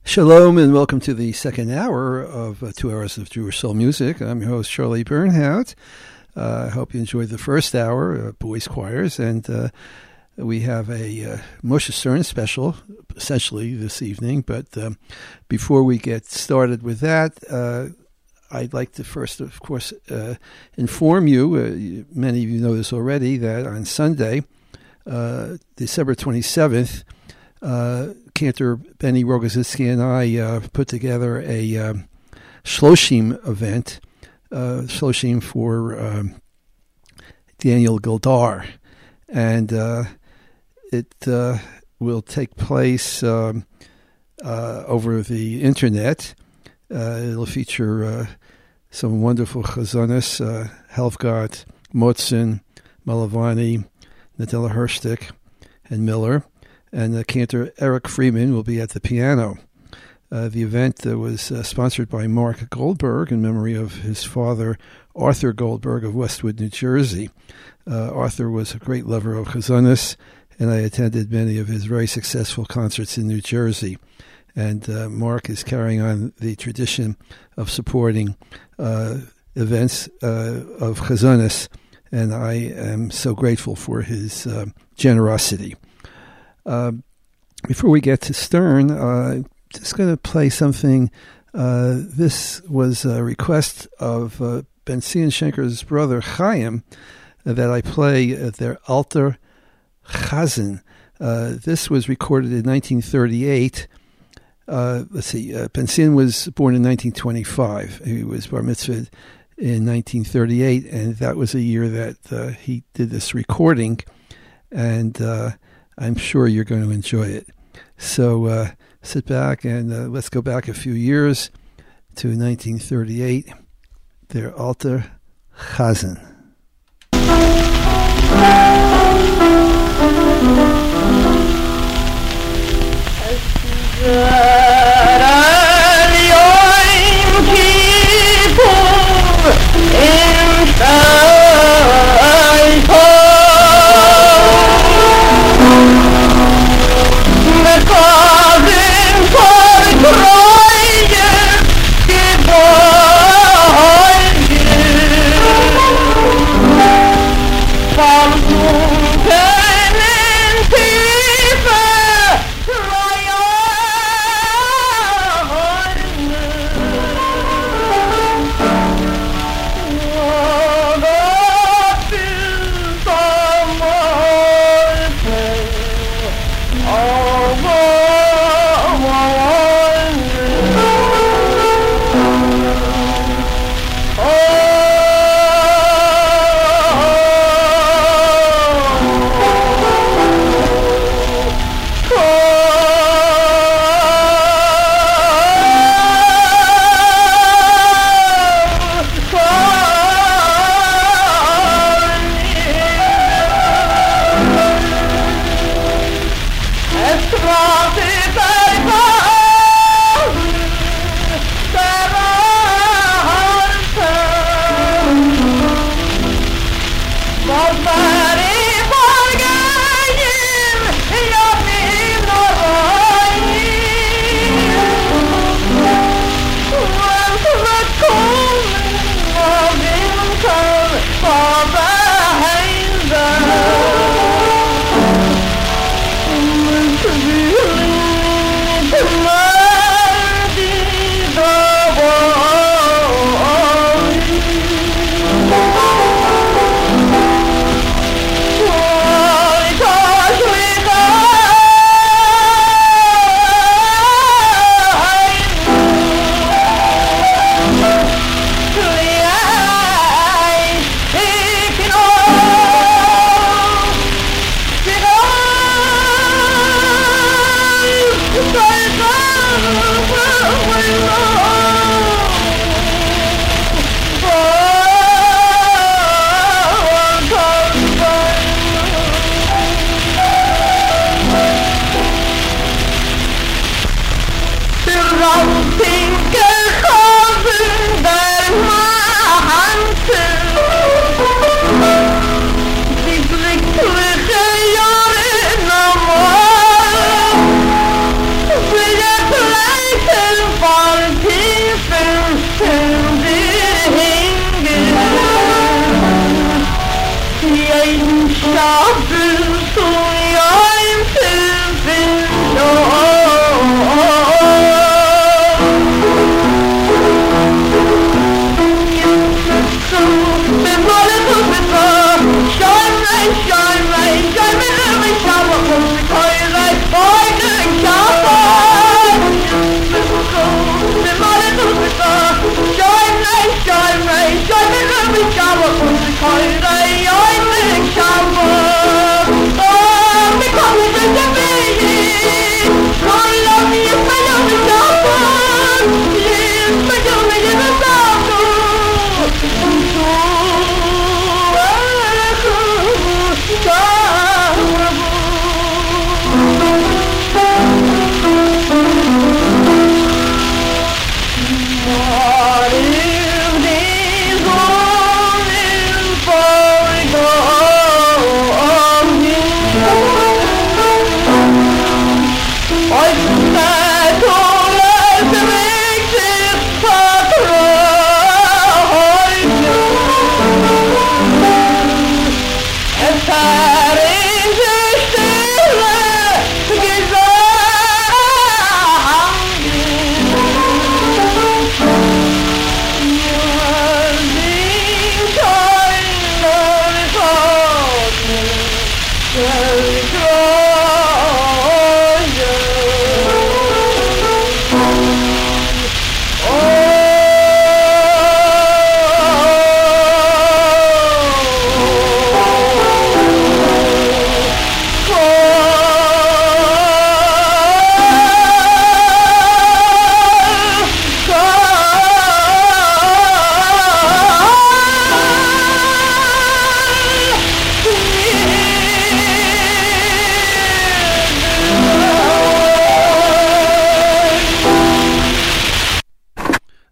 Shalom and welcome to the second hour of 2 hours of Jewish Soul Music. I'm your host, Charlie Bernhout. I hope you enjoyed the first hour, boys' choirs, and we have a Moshe Stern special, essentially, this evening. But before we get started with that, I'd like to first, of course, inform you, many of you know this already, that on Sunday, December 27th, Cantor Benny Rogozinsky and I put together a Shloshim event, Shloshim for Daniel Gildar, and it will take place over the internet. It'll feature some wonderful chazonis, Helfgott, Motzin, Malavani, Nadella Hershtik, and Miller. And Cantor Eric Freeman will be at the piano. The event was sponsored by Mark Goldberg in memory of his father, Arthur Goldberg of Westwood, New Jersey. Arthur was a great lover of chazonis, and I attended many of his very successful concerts in New Jersey. And Mark is carrying on the tradition of supporting events of chazonis, and I am so grateful for his generosity. Before we get to Stern, I'm just going to play something. This was a request of Ben Zion Shenker's brother Chaim that I play at their Alter Chazan. This was recorded in 1938. Ben Zion was born in 1925. He was bar mitzvahed in 1938, and that was a year that he did this recording, and I'm sure you're going to enjoy it. So sit back and let's go back a few years to 1938. Their Alter Chazan. Geboren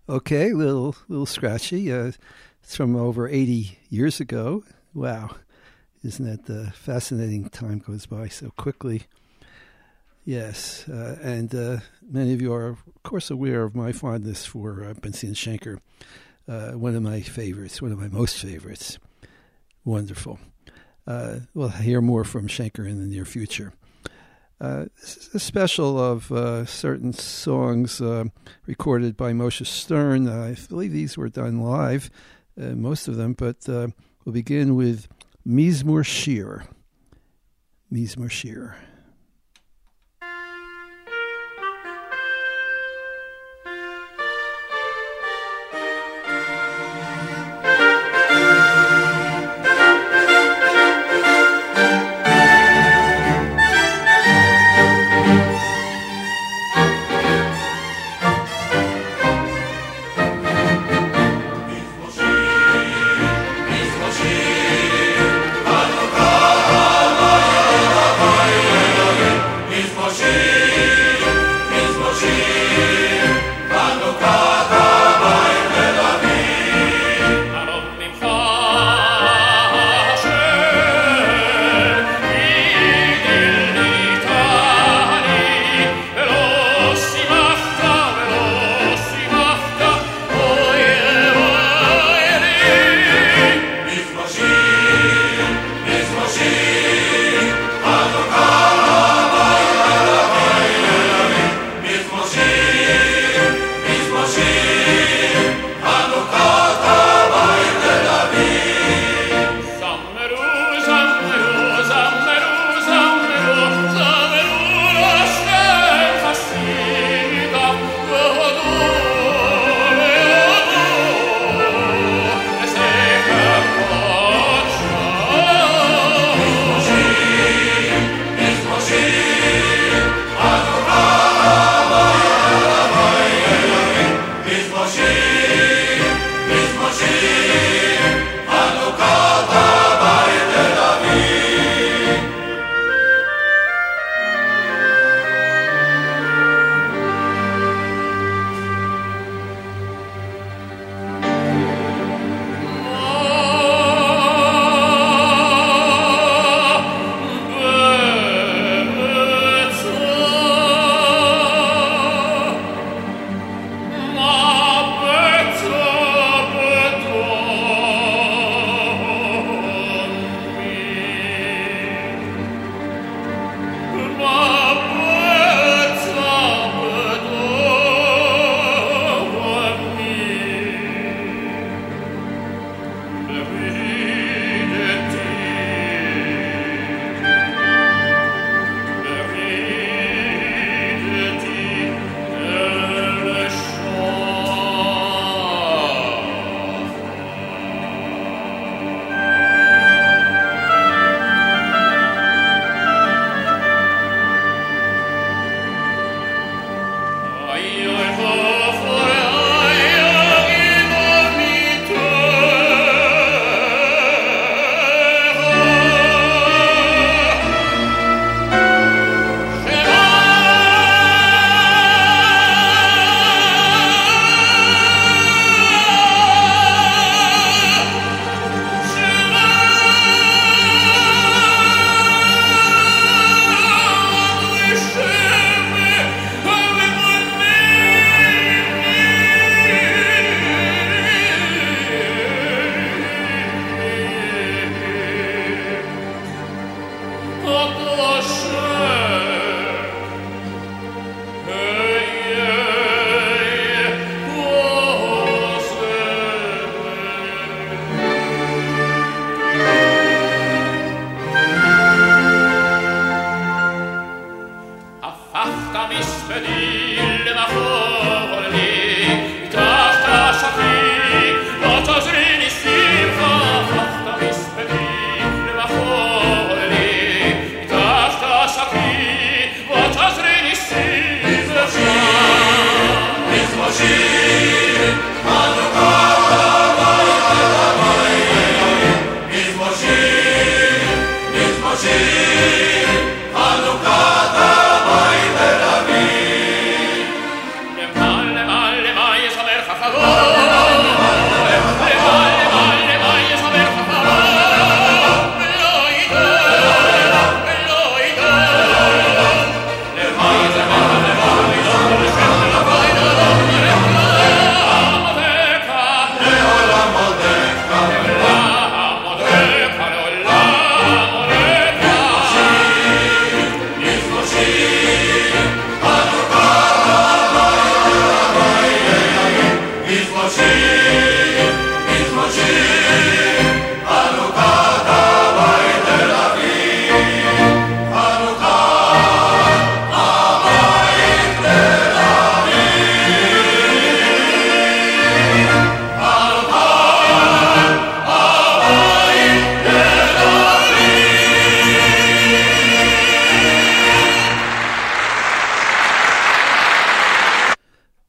Okay, little scratchy. It's from over 80 years ago. Wow, isn't that fascinating? Time goes by so quickly. Yes, and many of you are, of course, aware of my fondness for Benzion Schenker. One of my favorites, one of my most favorites. Wonderful. We'll hear more from Schenker in the near future. This is a special of certain songs recorded by Moshe Stern. I believe these were done live, most of them, but we'll begin with Mizmor Shir. Mizmor Shir.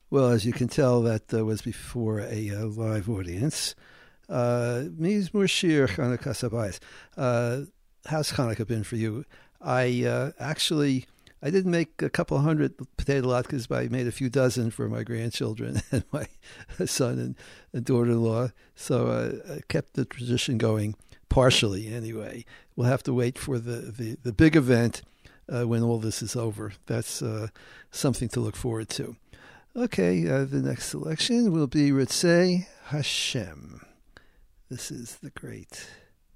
Well, as you can tell, that was before a live audience. Mizmor Shir Chanukah Sabayis. How's Hanukkah been for you? I didn't make a couple hundred potato latkes, but I made a few dozen for my grandchildren and my son and daughter-in-law. So I kept the tradition going, partially anyway. We'll have to wait for the big event when all this is over. That's something to look forward to. Okay, the next selection will be Ritzei Hashem. This is the great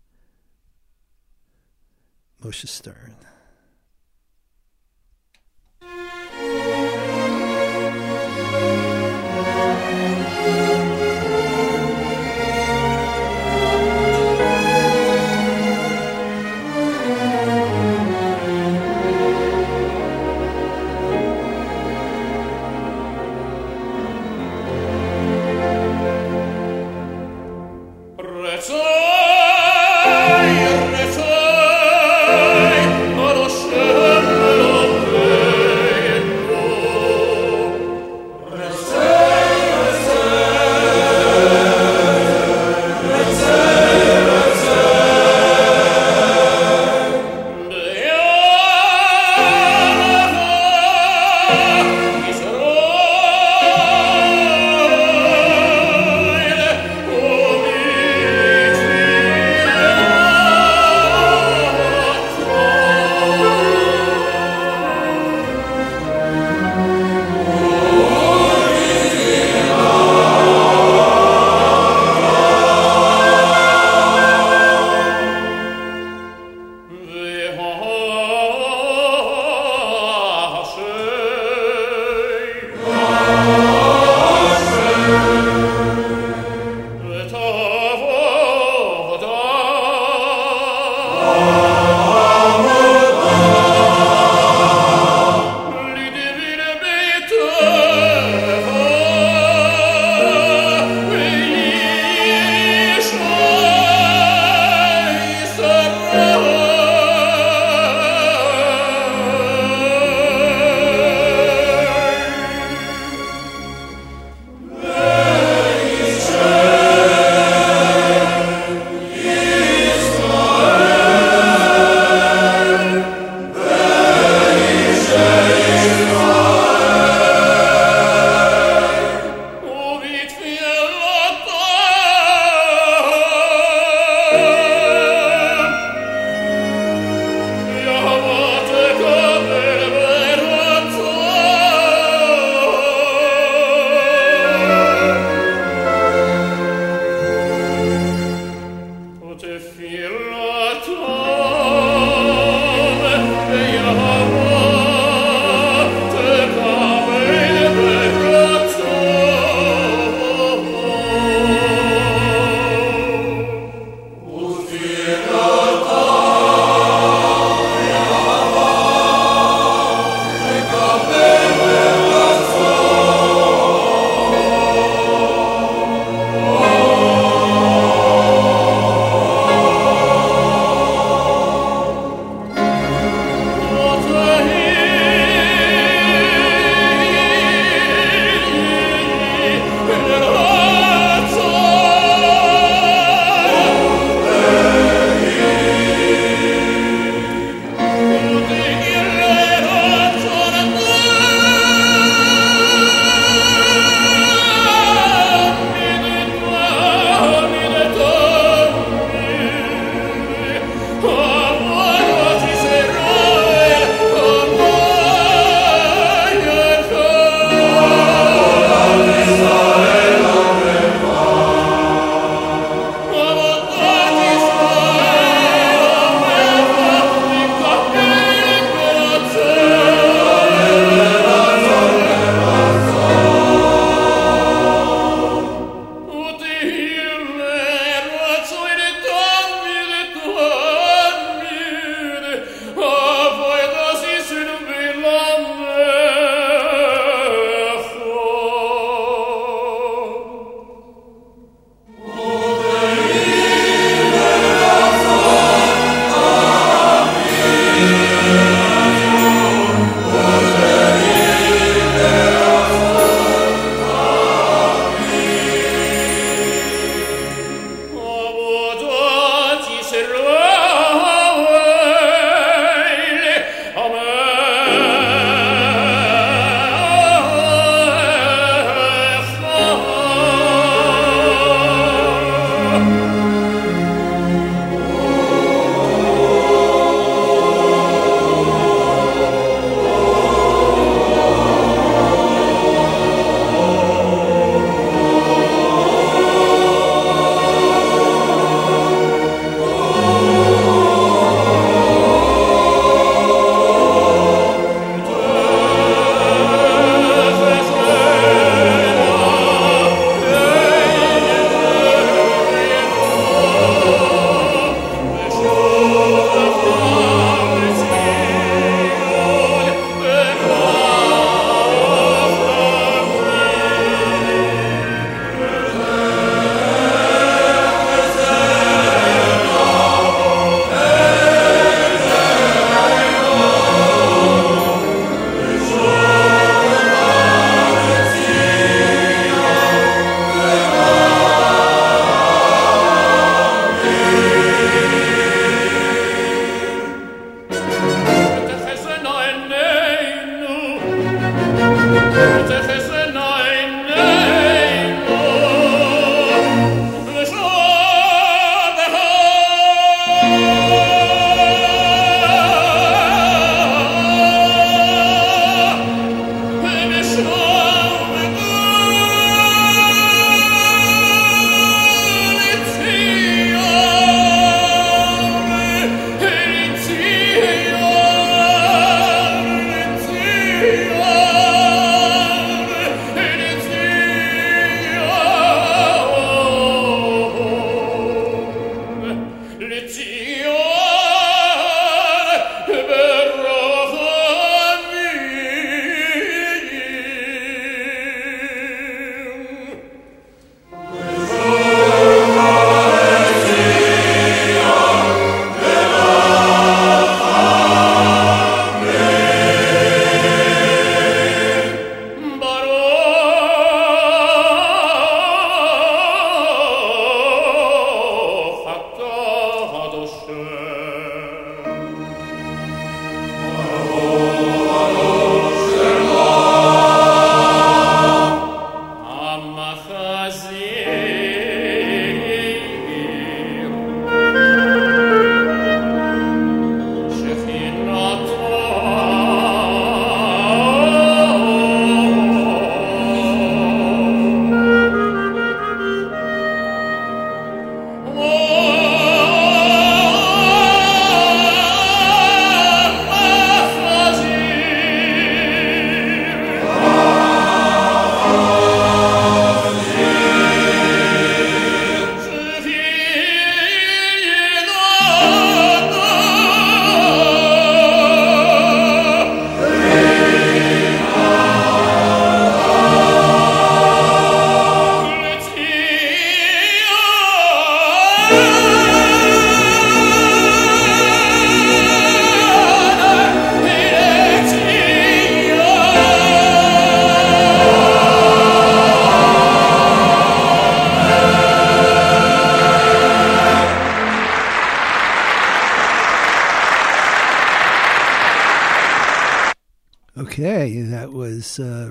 Moshe Stern. Retzoi,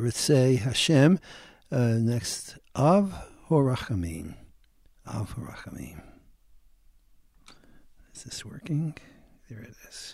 Ritzei Hashem. Next, Av Horachamim. Av Horachamim. Is this working? There it is.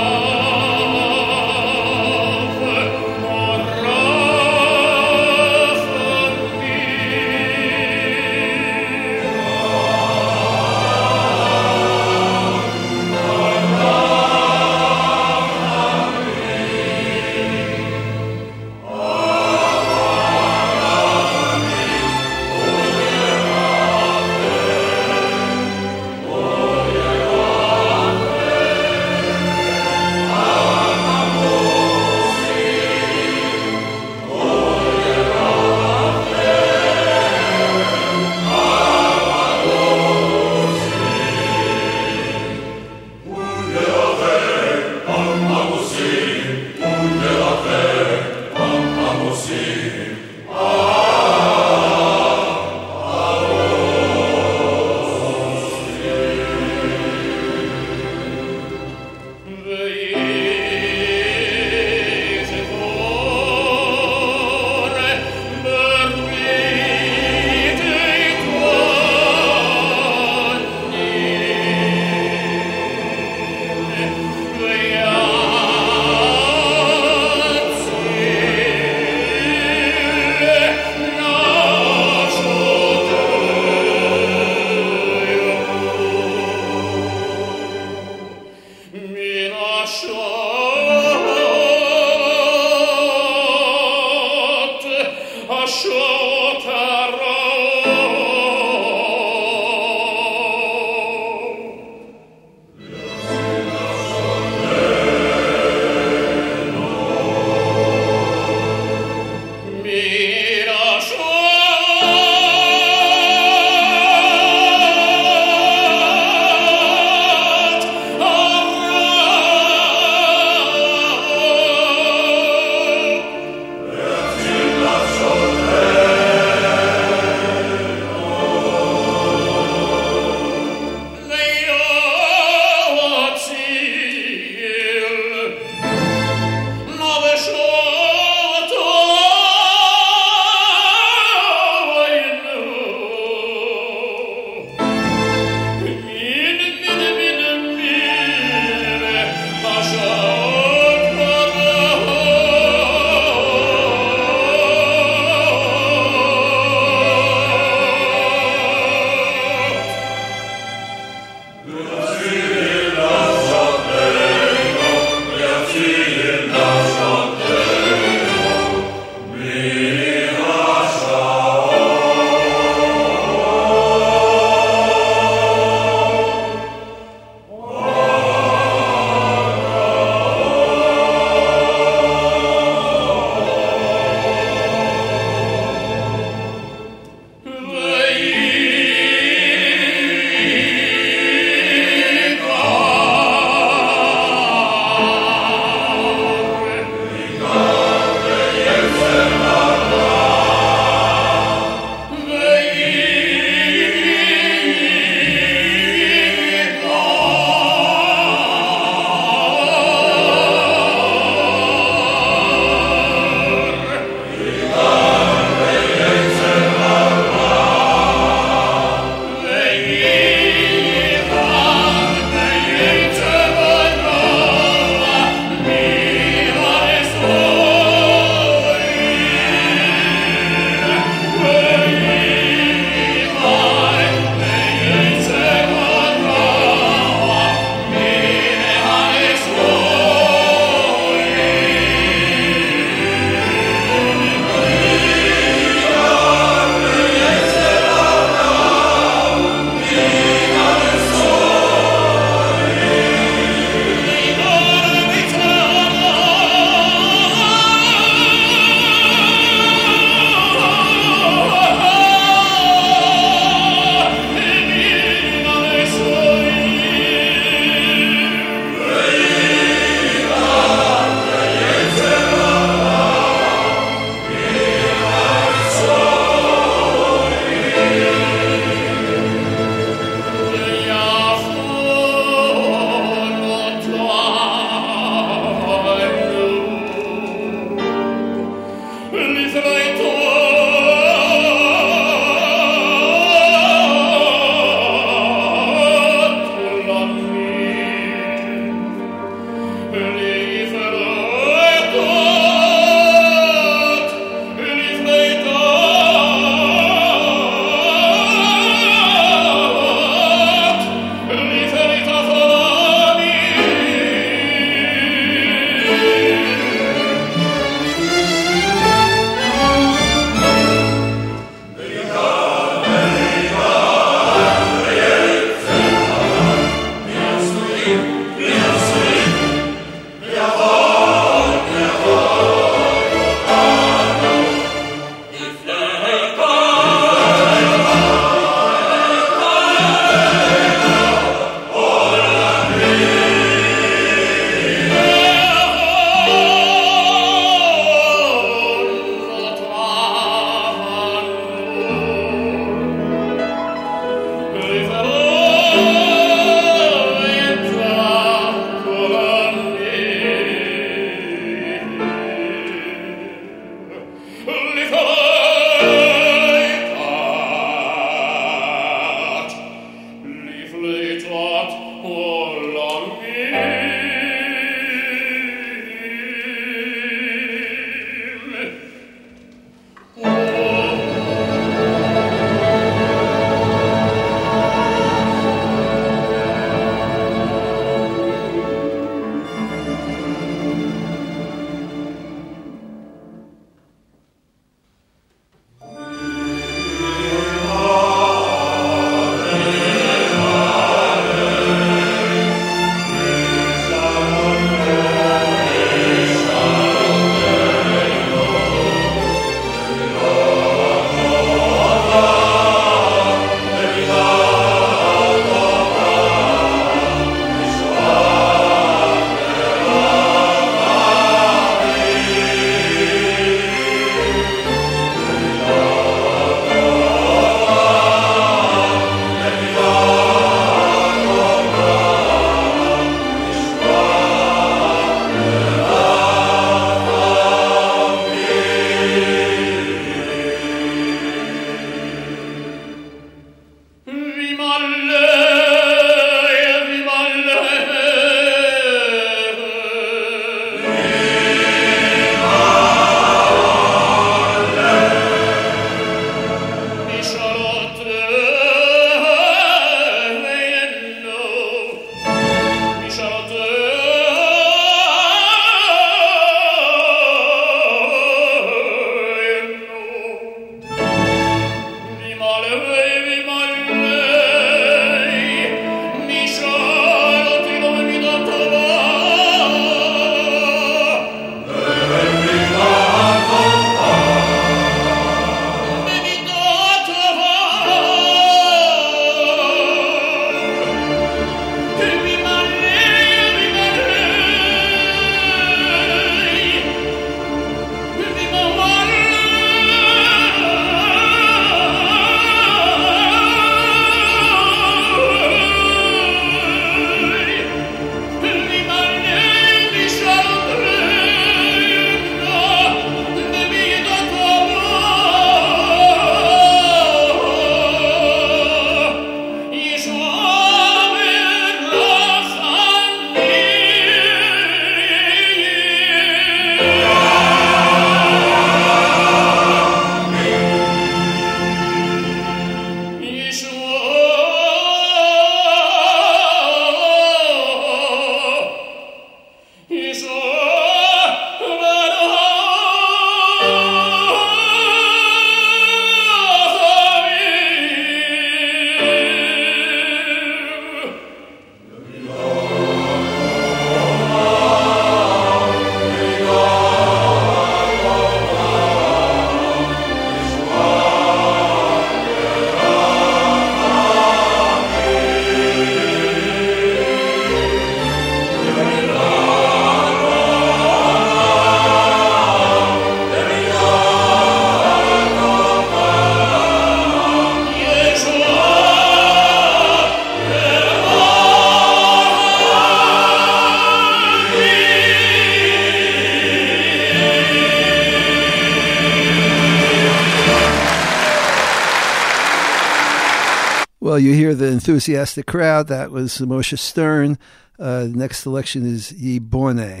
Well, you hear the enthusiastic crowd. That was Moshe Stern. The next selection is Ye Bone.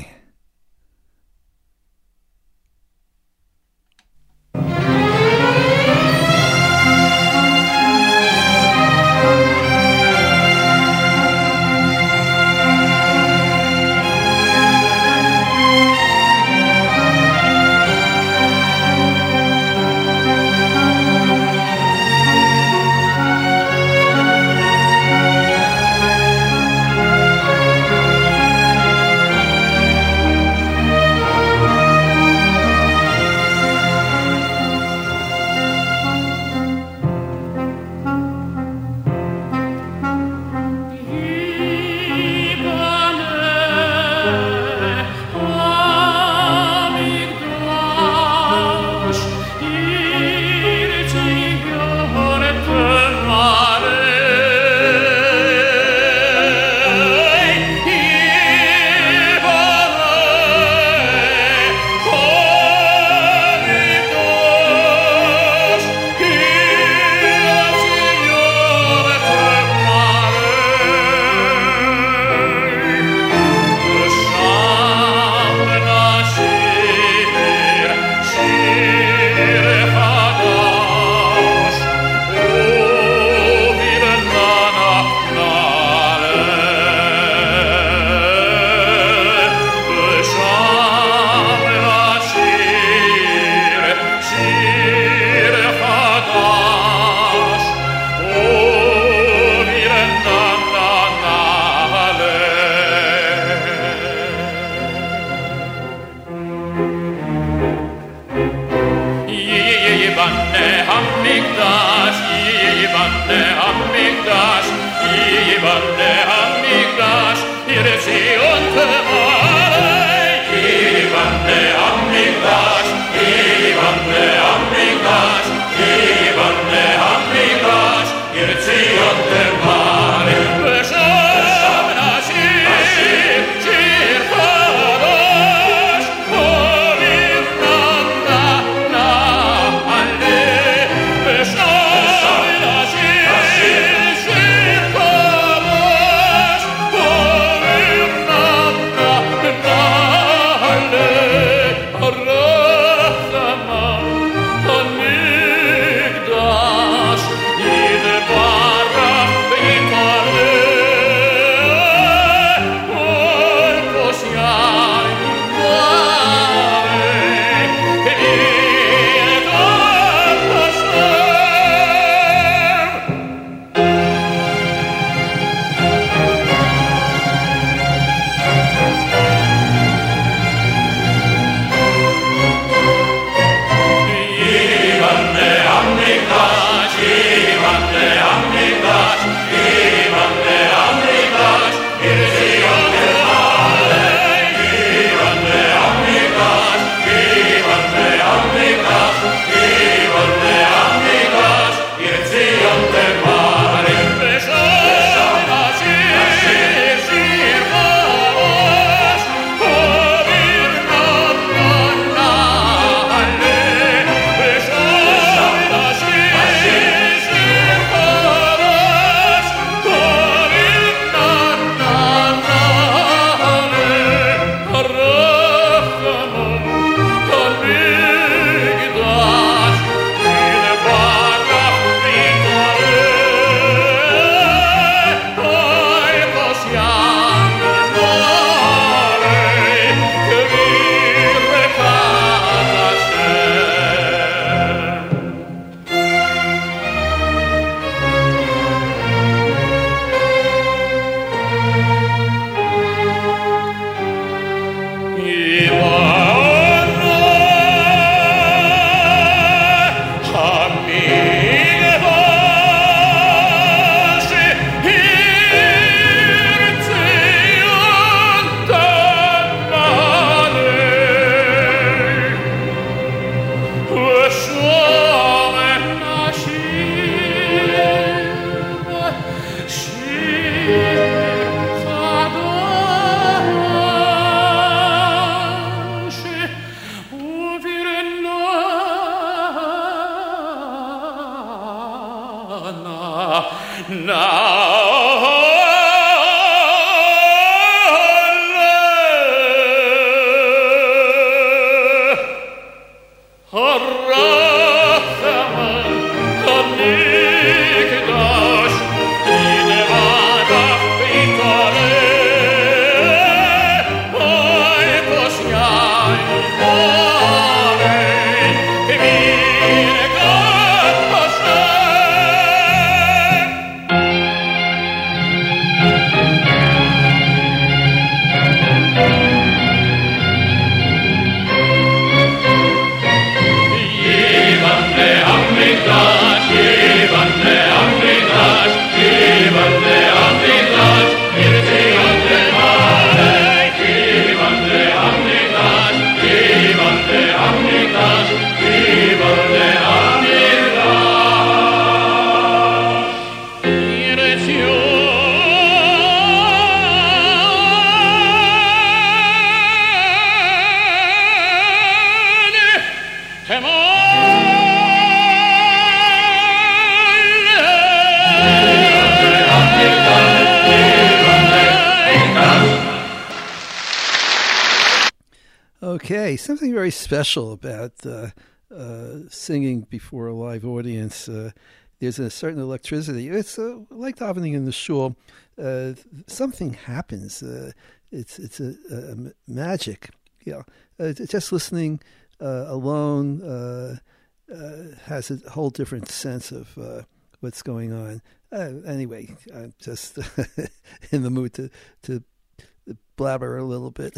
Okay, something very special about singing before a live audience. There's a certain electricity. It's like davening in the shul. Something happens. It's a magic. Yeah, just listening alone has a whole different sense of what's going on. Anyway, I'm just in the mood to blabber a little bit.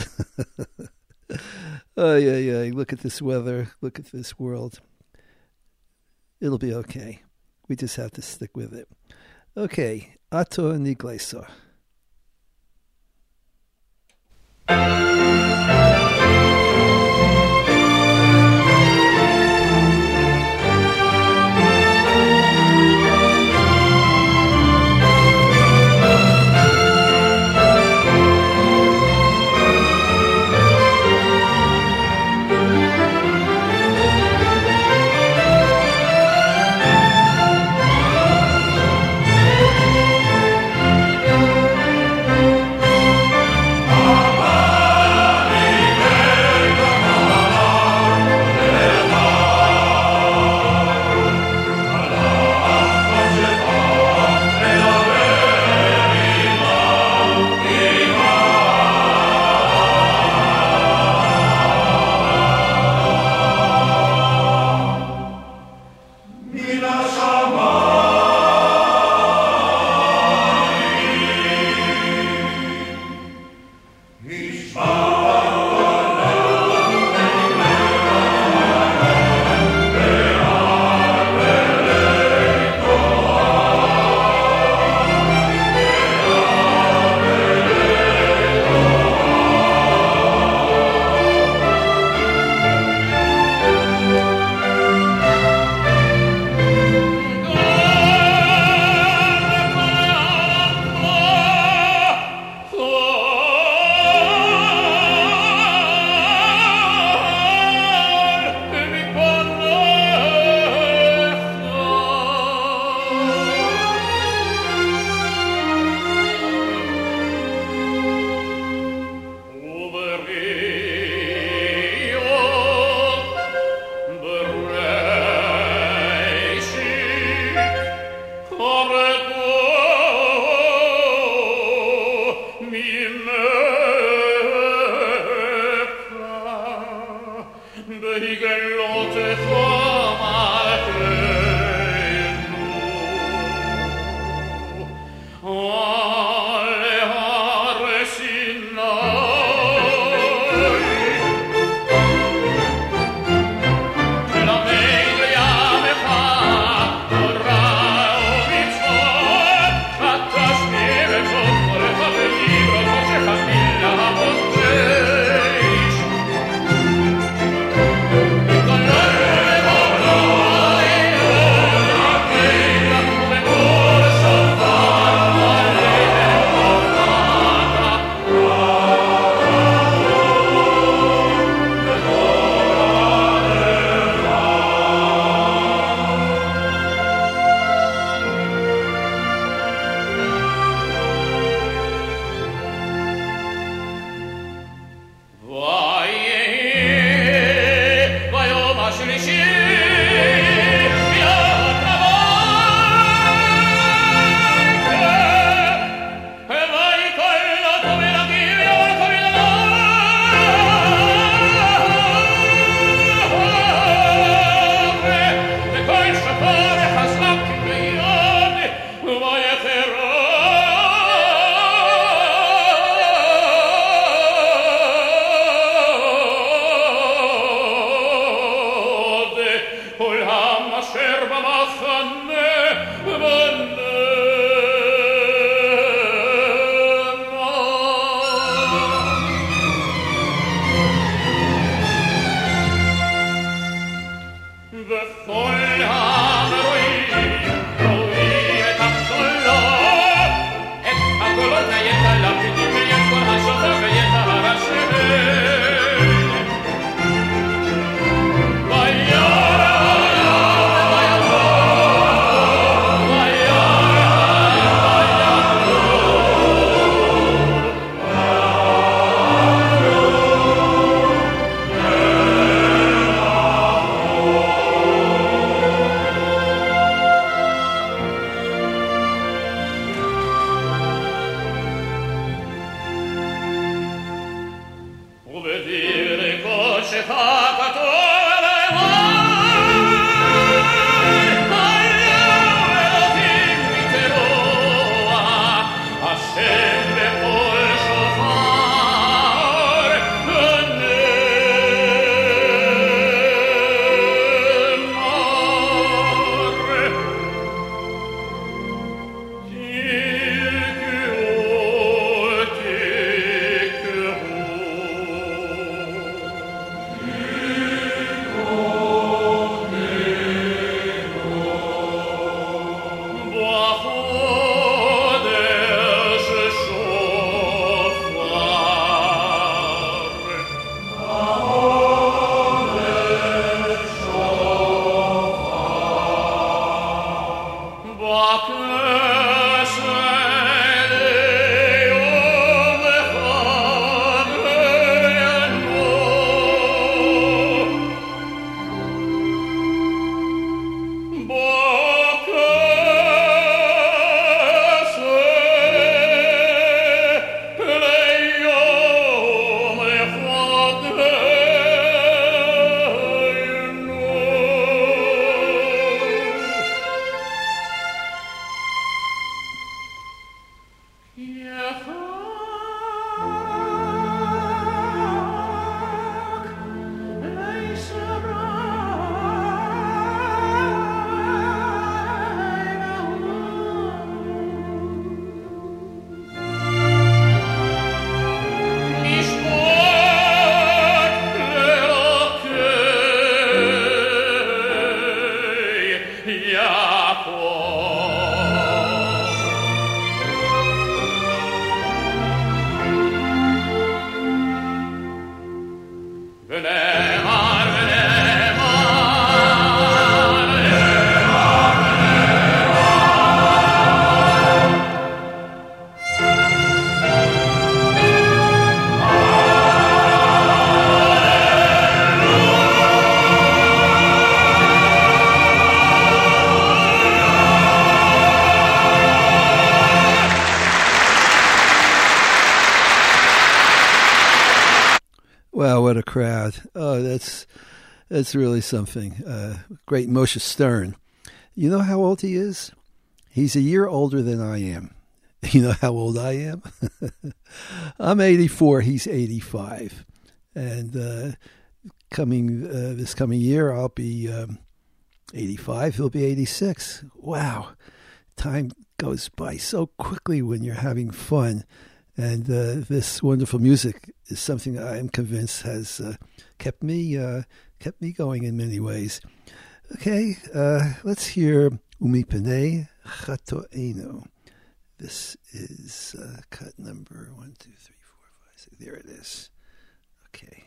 Oh, yeah. Look at this weather. Look at this world. It'll be okay. We just have to stick with it. Okay. Ato Nigleso. Wow, what a crowd. Oh, that's really something. Great Moshe Stern. You know how old he is? He's a year older than I am. You know how old I am? I'm 84. He's 85. And this coming year, I'll be 85. He'll be 86. Wow. Time goes by so quickly when you're having fun. And this wonderful music is something I am convinced has kept me going in many ways. Okay, let's hear Umi Penei Chatoenu. This is cut number 1, 2, 3, 4, 5, 6. There it is. Okay.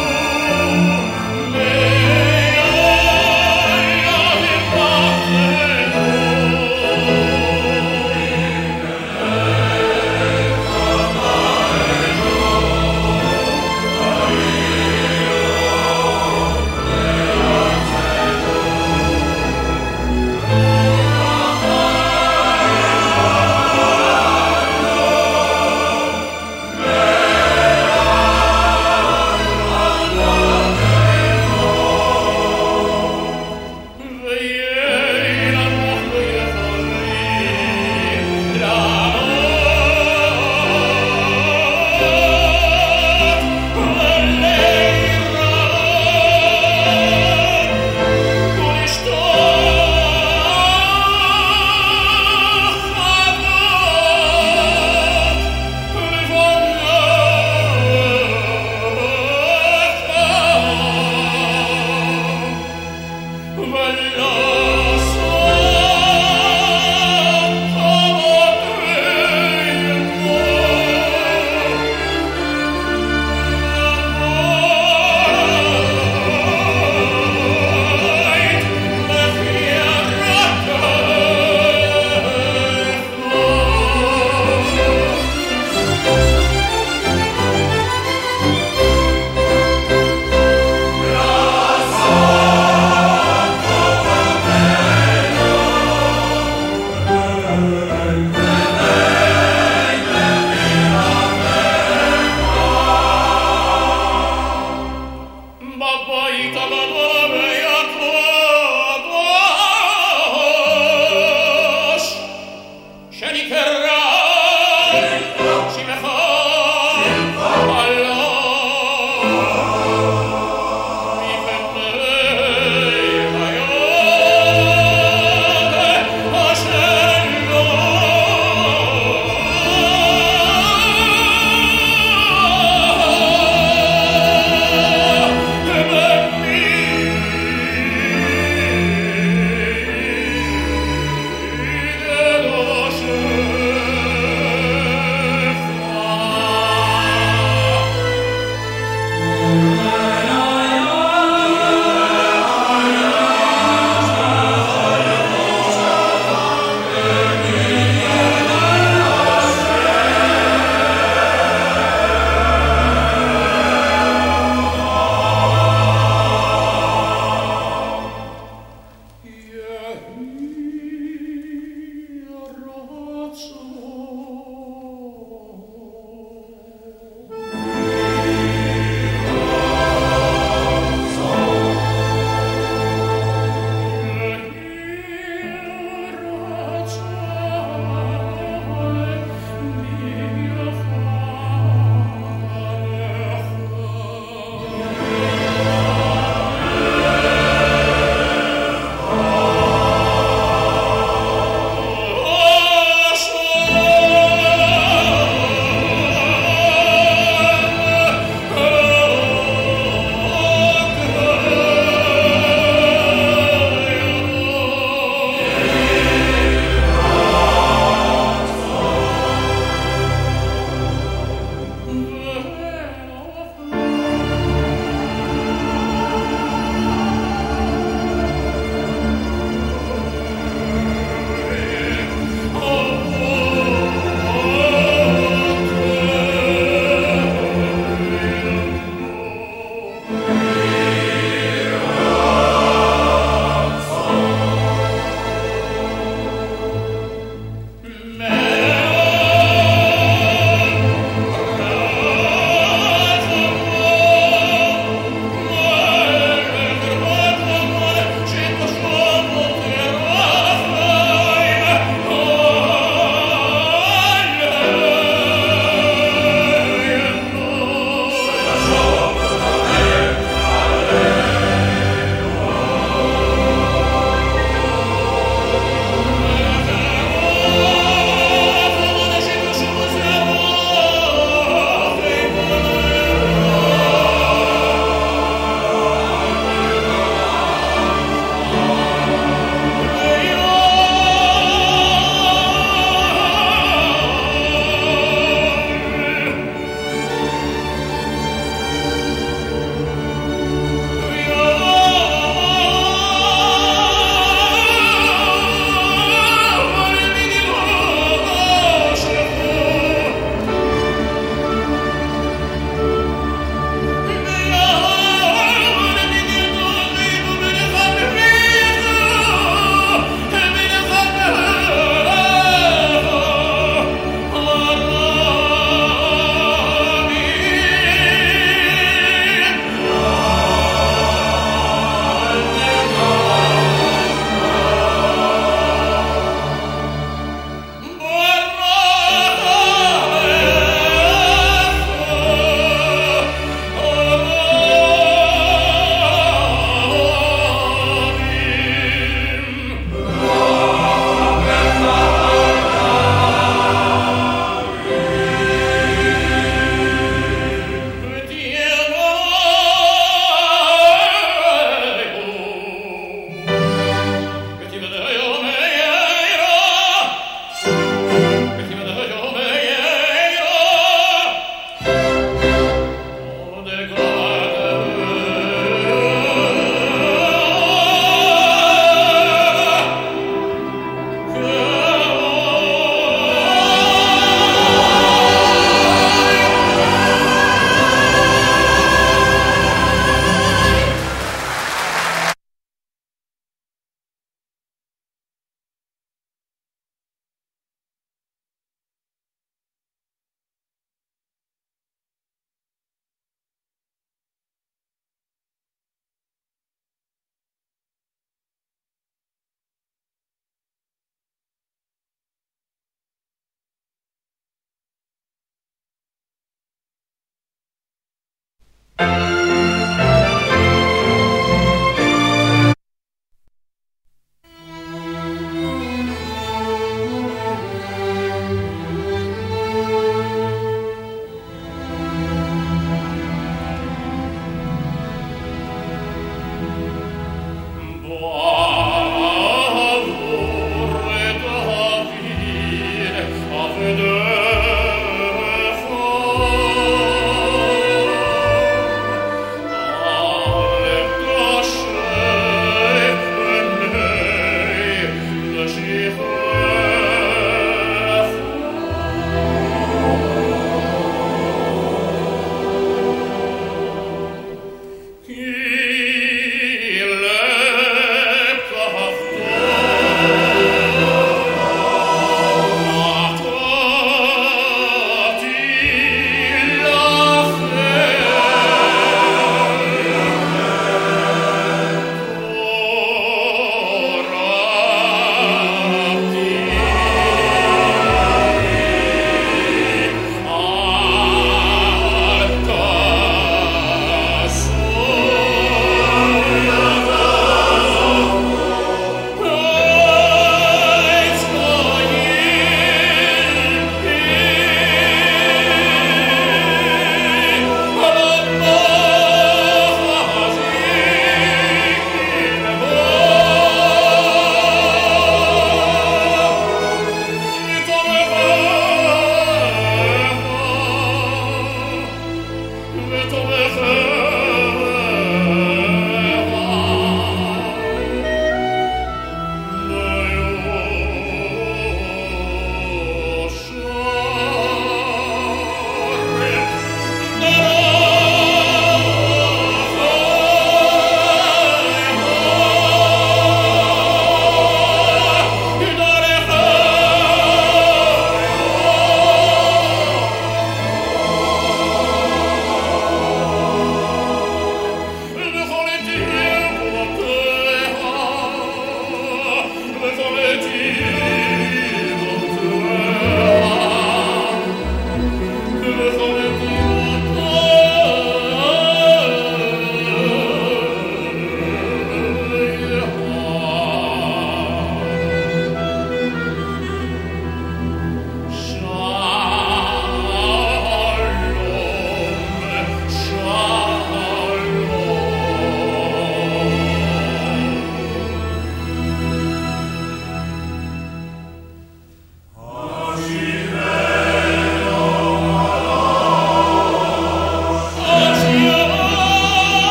Yeah.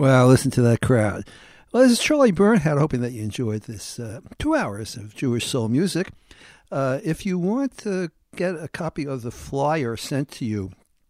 Well, listen to that crowd. Well, this is Charlie Bernhardt, hoping that you enjoyed this 2 hours of Jewish soul music. If you want to get a copy of the flyer sent to you,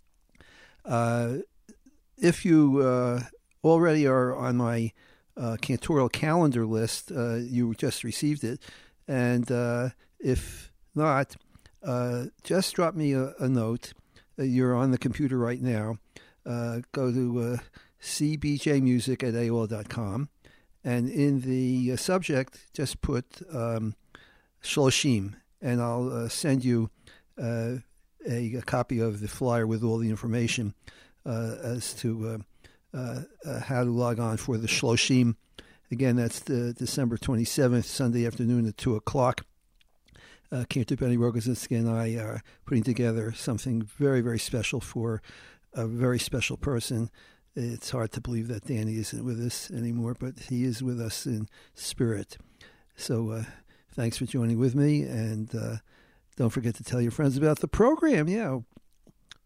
if you already are on my cantorial calendar list, you just received it. And if not, just drop me a note. You're on the computer right now. Go to cbjmusic@aol.com. And in the subject, just put Shloshim, and I'll send you a copy of the flyer with all the information as to how to log on for the Shloshim. Again, that's the December 27th, Sunday afternoon at 2 o'clock. Cantor Benny Rogozinski and I are putting together something very, very special for a very special person. It's hard to believe that Danny isn't with us anymore, but he is with us in spirit. So thanks for joining with me, and don't forget to tell your friends about the program. Yeah,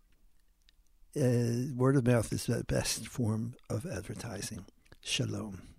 word of mouth is the best form of advertising. Shalom.